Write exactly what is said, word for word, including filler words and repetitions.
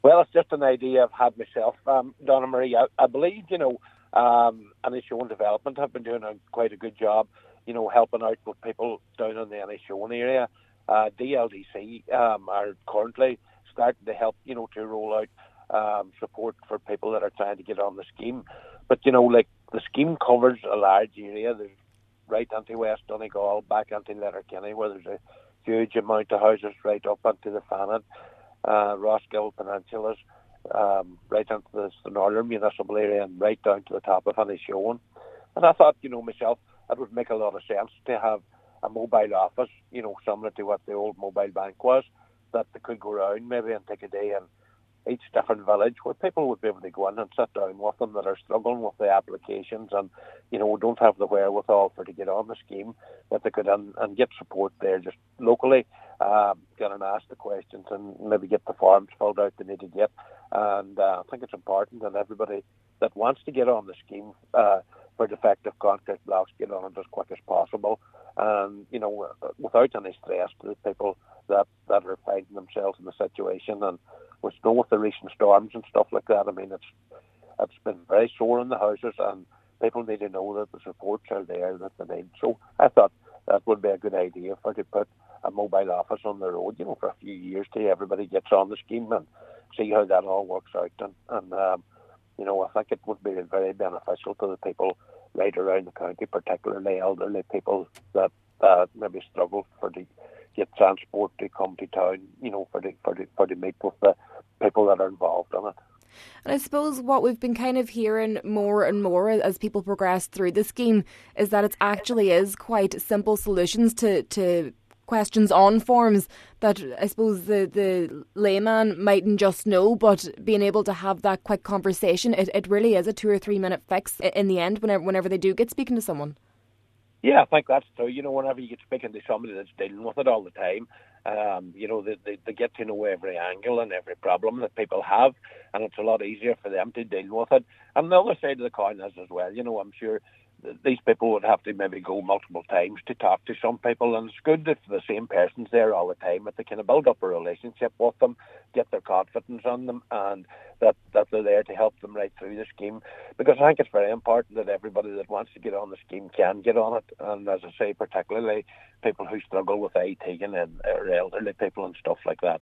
Well, it's just an idea I've had myself, um, Donna Marie. I, I believe, you know, um, Inishowen Development have been doing a, quite a good job, you know, helping out with people down in the Inishowen area. Uh, D L D C um, are currently starting to help, you know, to roll out um, support for people that are trying to get on the scheme. But, you know, like the scheme covers a large area. There's right into West Donegal, back into Letterkenny, where there's a huge amount of houses right up into the Fannin, uh, Roskill Peninsulas, um, right into the, the northern municipal area and right down to the top of Inishowen. And I thought, you know, myself, it would make a lot of sense to have a mobile office, you know, similar to what the old mobile bank was, that they could go around maybe and take a day in each different village where people would be able to go in and sit down with them that are struggling with the applications and, you know, don't have the wherewithal for to get on the scheme, that they could in, and get support there just locally, um, get and ask the questions and maybe get the forms filled out they need to get. And uh, I think it's important that everybody that wants to get on the scheme uh, for defective concrete blocks get on it as quick as possible. And, you know, without any stress to the people that, that are finding themselves in the situation. And with snow, with the recent storms and stuff like that, I mean, it's it's been very sore in the houses, and people need to know that the supports are there that they need. So I thought that would be a good idea for to put a mobile office on the road, you know, for a few years till everybody gets on the scheme and see how that all works out. And, and um, you know, I think it would be very beneficial to the people right around the county, particularly elderly people that uh, maybe struggle for the get transport to come to town, you know, for the for the for the meet with the people that are involved in it. And I suppose what we've been kind of hearing more and more as people progress through the scheme is that it actually is quite simple solutions to, to questions on forms that I suppose the, the layman mightn't just know, but being able to have that quick conversation, it, it really is a two or three minute fix in the end whenever whenever they do get speaking to someone. Yeah, I think that's true. You know, whenever you get speaking to somebody that's dealing with it all the time, um, you know, they, they, they get to know every angle and every problem that people have, and it's a lot easier for them to deal with it. And the other side of the coin is as well, you know, I'm sure these people would have to maybe go multiple times to talk to some people, and it's good if the same person's there all the time, that they can build up a relationship with them, get their confidence on them, and that, that they're there to help them right through the scheme. Because I think it's very important that everybody that wants to get on the scheme can get on it, and as I say, particularly people who struggle with I T and or elderly people and stuff like that.